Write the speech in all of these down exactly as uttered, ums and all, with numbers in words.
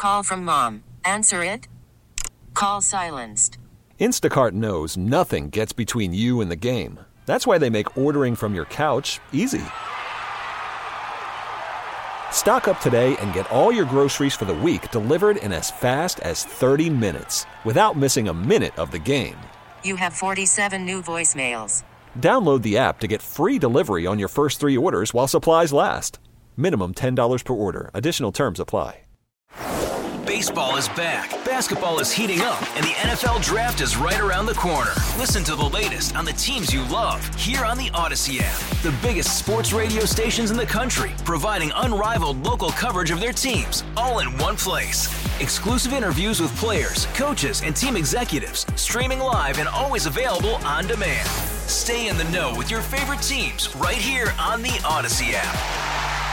Call from mom. Answer it. Call silenced. Instacart knows nothing gets between you and the game. That's why they make ordering from your couch easy. Stock up today and get all your groceries for the week delivered in as fast as thirty minutes without missing a minute of the game. You have forty-seven new voicemails. Download the app to get free delivery on your first three orders while supplies last. Minimum ten dollars per order. Additional terms apply. Baseball is back, basketball is heating up, and the N F L Draft is right around the corner. Listen to the latest on the teams you love here on the Odyssey app. The biggest sports radio stations in the country, providing unrivaled local coverage of their teams, all in one place. Exclusive interviews with players, coaches, and team executives, streaming live and always available on demand. Stay in the know with your favorite teams right here on the Odyssey app.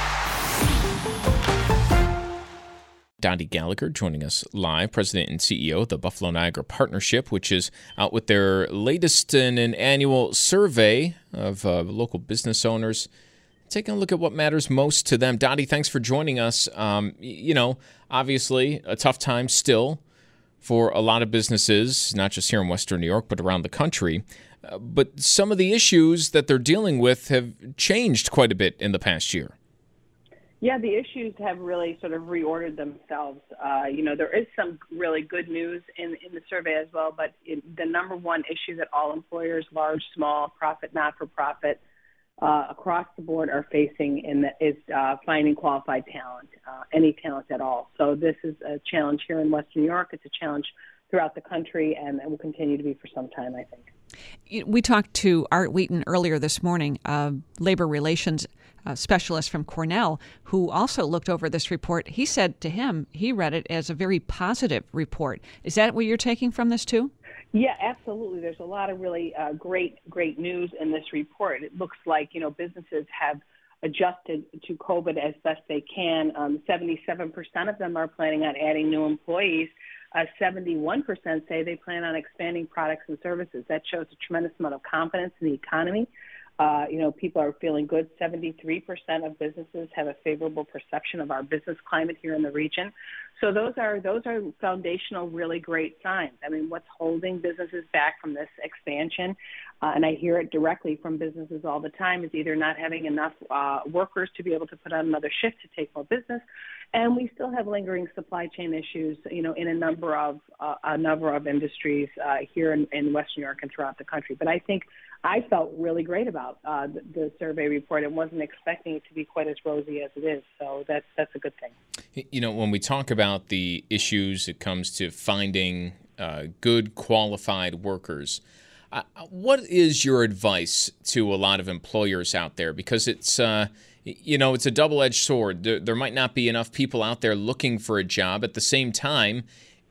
Donnie Gallagher joining us live, President and C E O of the Buffalo Niagara Partnership, which is out with their latest in an annual survey of uh, local business owners, taking a look at what matters most to them. Donnie, thanks for joining us. Um, you know, obviously a tough time still for a lot of businesses, not just here in Western New York, but around the country. Uh, but some of the issues that they're dealing with have changed quite a bit in the past year. Yeah, the issues have really sort of reordered themselves. Uh, you know, there is some really good news in, in the survey as well, but it, the number one issue that all employers, large, small, profit, not-for-profit, uh, across the board are facing in the, is uh, finding qualified talent, uh, any talent at all. So this is a challenge here in Western New York. It's a challenge throughout the country, and it will continue to be for some time, I think. We talked to Art Wheaton earlier this morning, uh, labor relations uh, specialist from Cornell, who also looked over this report. He said to him he read it as a very positive report. Is that what you're taking from this too? Yeah, absolutely. There's a lot of really uh, great, great news in this report. It looks like, you know, businesses have adjusted to COVID as best they can. Um, seventy-seven percent of them are planning on adding new employees. Uh, seventy-one percent say they plan on expanding products and services. That shows a tremendous amount of confidence in the economy. Uh, you know, people are feeling good. seventy-three percent of businesses have a favorable perception of our business climate here in the region. So those are those are foundational, really great signs. I mean, what's holding businesses back from this expansion, uh, and I hear it directly from businesses all the time, is either not having enough uh, workers to be able to put on another shift to take more business, and we still have lingering supply chain issues, you know, in a number of uh, a number of industries uh, here in, in Western New York and throughout the country. But I think I felt really great about uh, the, the survey report and wasn't expecting it to be quite as rosy as it is. So that's that's a good thing. You know, when we talk about the issues, it comes to finding uh, good, qualified workers. Uh, what is your advice to a lot of employers out there? Because it's, uh, you know, it's a double-edged sword. There, there might not be enough people out there looking for a job. At the same time,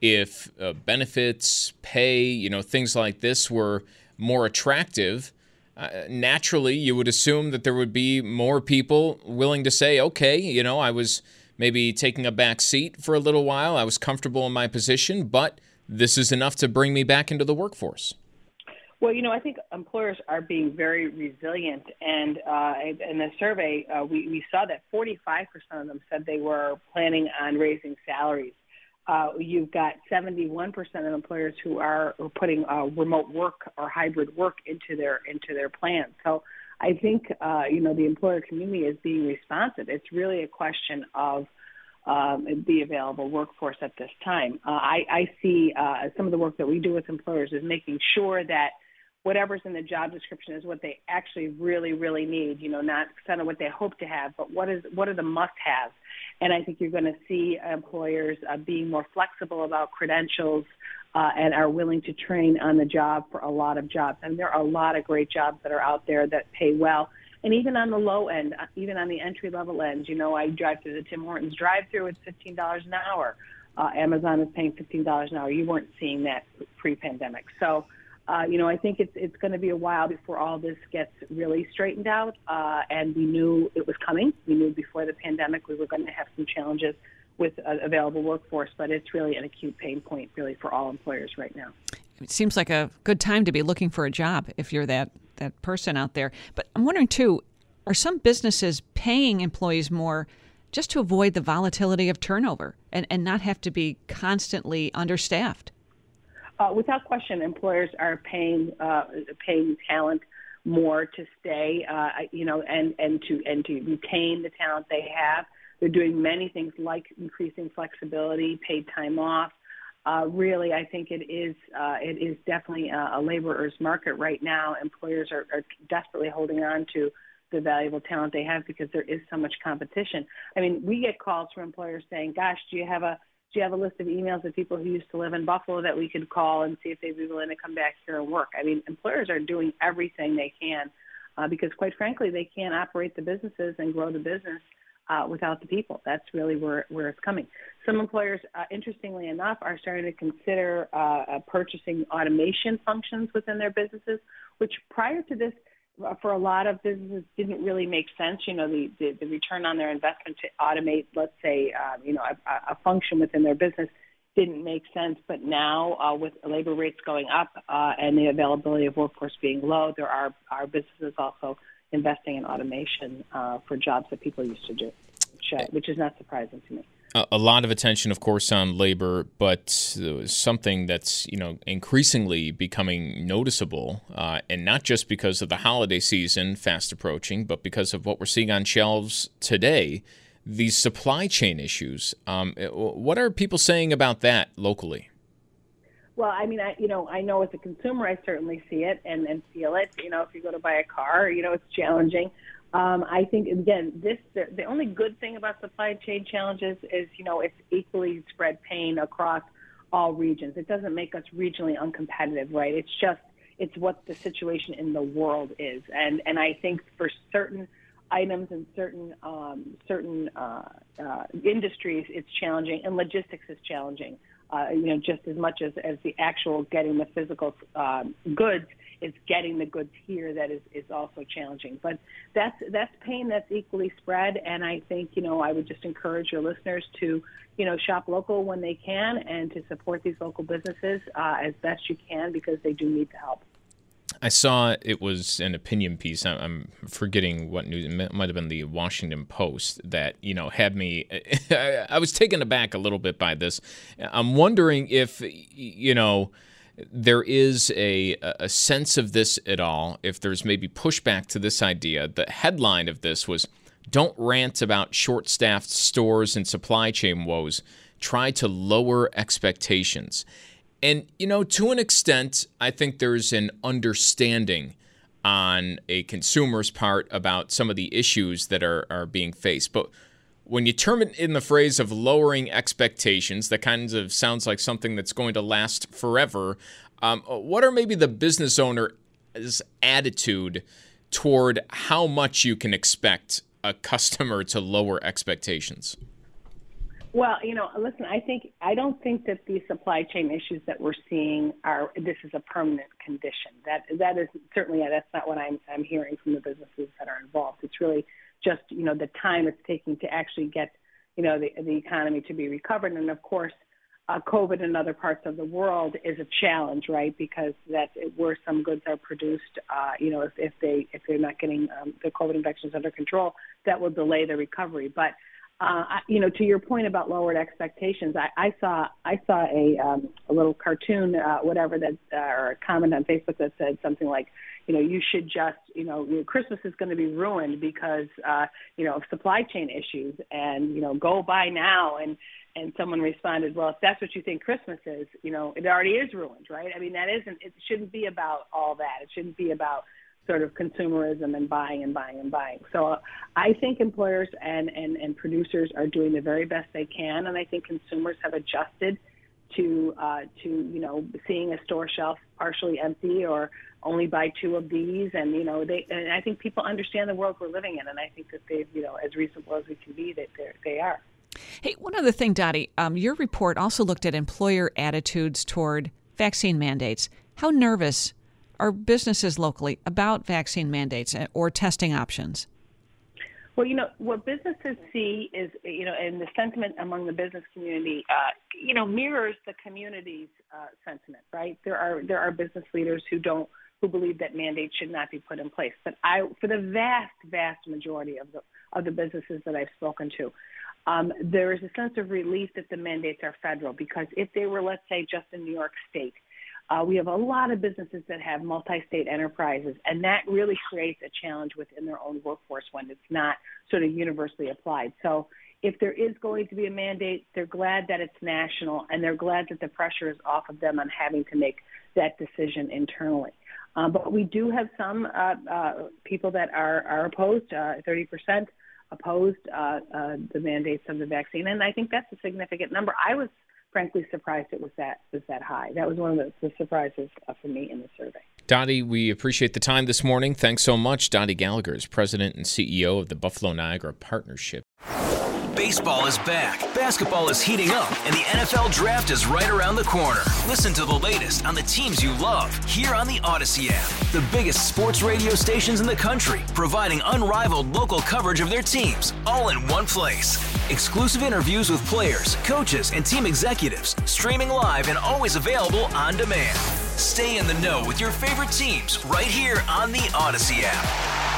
if uh, benefits, pay, you know, things like this were more attractive, uh, naturally you would assume that there would be more people willing to say, okay, you know, I was maybe taking a back seat for a little while. I was comfortable in my position, but this is enough to bring me back into the workforce. Well, you know, I think employers are being very resilient, and uh, in the survey, uh, we, we saw that forty-five percent of them said they were planning on raising salaries. Uh, you've got seventy-one percent of employers who are, are putting uh, remote work or hybrid work into their into their plans. So I think, uh, you know, the employer community is being responsive. It's really a question of um, the available workforce at this time. Uh, I, I see uh, some of the work that we do with employers is making sure that whatever's in the job description is what they actually really, really need, you know, not kind of what they hope to have, but what is what are the must-haves. And I think you're going to see employers uh, being more flexible about credentials uh, and are willing to train on the job for a lot of jobs. And there are a lot of great jobs that are out there that pay well. And even on the low end, even on the entry-level end, you know, I drive through the Tim Hortons drive-through, it's fifteen dollars an hour. Uh, Amazon is paying fifteen dollars an hour. You weren't seeing that pre-pandemic. So, Uh, you know, I think it's it's going to be a while before all this gets really straightened out. Uh, and we knew it was coming. We knew before the pandemic we were going to have some challenges with uh, available workforce, but it's really an acute pain point, really, for all employers right now. It seems like a good time to be looking for a job if you're that, that person out there. But I'm wondering, too, are some businesses paying employees more just to avoid the volatility of turnover and, and not have to be constantly understaffed? Uh, without question, employers are paying uh, paying talent more to stay, uh, you know, and, and to and to retain the talent they have. They're doing many things like increasing flexibility, paid time off. Uh, really, I think it is uh, it is definitely a, a laborer's market right now. Employers are, are desperately holding on to the valuable talent they have because there is so much competition. I mean, we get calls from employers saying, "Gosh, do you have a do you have a list of emails of people who used to live in Buffalo that we could call and see if they'd be willing to come back here and work?" I mean, employers are doing everything they can uh, because, quite frankly, they can't operate the businesses and grow the business uh, without the people. That's really where, where it's coming. Some employers, uh, interestingly enough, are starting to consider uh, uh, purchasing automation functions within their businesses, which prior to this, for a lot of businesses, didn't really make sense. You know, the, the, the return on their investment to automate, let's say, uh, you know, a, a function within their business didn't make sense. But now, uh, with labor rates going up uh, and the availability of workforce being low, there are, are businesses also investing in automation uh, for jobs that people used to do, which, uh, which is not surprising to me. A lot of attention, of course, on labor, but something that's, you know, increasingly becoming noticeable, uh, and not just because of the holiday season fast approaching, but because of what we're seeing on shelves today, these supply chain issues. Um, what are people saying about that locally? Well, I mean, I, you know, I know as a consumer, I certainly see it and, and feel it. You know, if you go to buy a car, you know, it's challenging. Um, I think, again, this the, the only good thing about supply chain challenges is, you know, it's equally spread pain across all regions. It doesn't make us regionally uncompetitive, right? It's just, it's what the situation in the world is. And and I think for certain items and certain um, certain uh, uh, industries, it's challenging, and logistics is challenging, uh, you know, just as much as, as the actual getting the physical um, goods. It's getting the goods here that is, is also challenging. But that's that's pain that's equally spread. And I think, you know, I would just encourage your listeners to, you know, shop local when they can and to support these local businesses uh, as best you can because they do need the help. I saw it was an opinion piece. I'm forgetting what news. It might have been the Washington Post that, you know, had me. I was taken aback a little bit by this. I'm wondering if, you know, there is a a sense of this at all, if there's maybe pushback to this idea. The headline of this was, "Don't rant about short-staffed stores and supply chain woes. Try to lower expectations." And, you know, to an extent, I think there's an understanding on a consumer's part about some of the issues that are, are being faced. But when you term it in the phrase of lowering expectations, that kind of sounds like something that's going to last forever. Um, what are maybe the business owner's attitude toward how much you can expect a customer to lower expectations? Well, you know, listen, I think I don't think that the supply chain issues that we're seeing are this is a permanent condition. That that is certainly that's not what I'm I'm hearing from the businesses that are involved. It's really just, you know, the time it's taking to actually get, you know, the the economy to be recovered. And of course, uh, COVID in other parts of the world is a challenge, right? Because that where some goods are produced, uh, you know, if, if they if they're not getting um, the COVID infections under control, that will delay the recovery. But Uh, you know, to your point about lowered expectations, I, I saw I saw a um, a little cartoon, uh, whatever that, uh, or a comment on Facebook that said something like, you know, you should just, you know, Christmas is going to be ruined because, uh, you know, of supply chain issues, and you know, go buy now. And and someone responded, well, if that's what you think Christmas is, you know, it already is ruined, right? I mean, that isn't. It shouldn't be about all that. It shouldn't be about sort of consumerism and buying and buying and buying. So uh, I think employers and, and, and producers are doing the very best they can, and I think consumers have adjusted to uh, to you know seeing a store shelf partially empty or only buy two of these, and you know they and I think people understand the world we're living in, and I think that they you know as reasonable as we can be that they are. Hey, one other thing, Dottie, um, your report also looked at employer attitudes toward vaccine mandates. How nervous are businesses locally about vaccine mandates or testing options? Well, you know, what businesses see is, you know, and the sentiment among the business community, uh, you know, mirrors the community's uh, sentiment, right? There are there are business leaders who don't, who believe that mandates should not be put in place. But I, for the vast, vast majority of the of the businesses that I've spoken to, um, there is a sense of relief that the mandates are federal, because if they were, let's say, just in New York State, uh, we have a lot of businesses that have multi-state enterprises, and that really creates a challenge within their own workforce when it's not sort of universally applied. So if there is going to be a mandate, they're glad that it's national, and they're glad that the pressure is off of them on having to make that decision internally. Um, but we do have some uh, uh, people that are, are opposed, uh, thirty percent opposed uh, uh, the mandates of the vaccine, and I think that's a significant number. I was frankly surprised it was that was that high. That was one of the, the surprises uh, for me in the survey. Dottie, we appreciate the time this morning. Thanks so much. Dottie Gallagher is president and C E O of the Buffalo Niagara Partnership. Baseball is back, basketball is heating up, and the N F L Draft is right around the corner. Listen to the latest on the teams you love here on the Odyssey app. The biggest sports radio stations in the country, providing unrivaled local coverage of their teams, all in one place. Exclusive interviews with players, coaches, and team executives, streaming live and always available on demand. Stay in the know with your favorite teams right here on the Odyssey app.